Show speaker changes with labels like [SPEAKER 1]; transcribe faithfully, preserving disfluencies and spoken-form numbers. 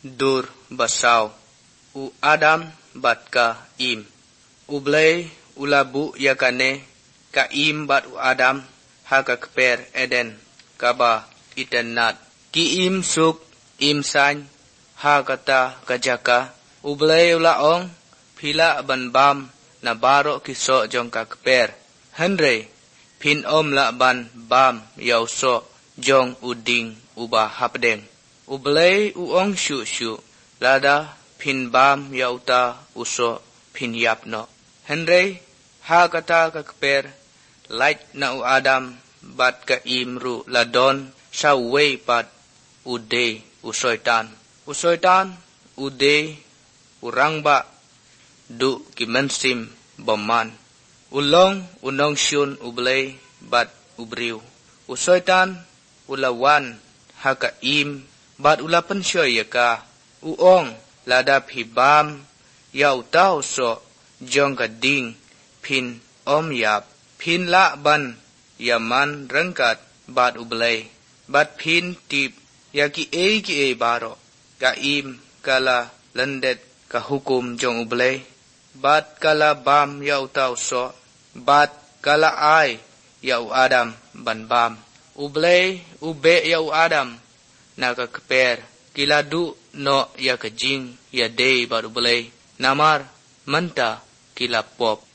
[SPEAKER 1] dur basau u Adam bat ka im ublay ulabu yakane ka im bat u Adam haka keper Eden kaba itennat ki im suk im san hakata kajaka ublay ulaong pila ban bam na baro kiso jong ka keper henre pin om la ban bam yau so jong uding uba hapdeng ublay uong shu shu lada pin bam yau ta uso pin yap no henre ha kata ka keper light na u Adam bat ka imru ladon sa way pat ude usoitan usoitan ude urang ba du kimensim boman ulong unong syun ublay bat ubriu usoitan ulawan haka im bat ulapan syoy yaka uong ladap hibam yau tau so jong ka ding pin om yap pin la ban yaman rengkat bat ublay bat pin tip yaki e ki e baro ka im kala lendet ka hukum jong ublay bat kala bam yau tau so bat kala ai yau Adam ban bam ublay ube yau Adam naga keper kila du no ya kejing ya day bat ublay namar menta kila pop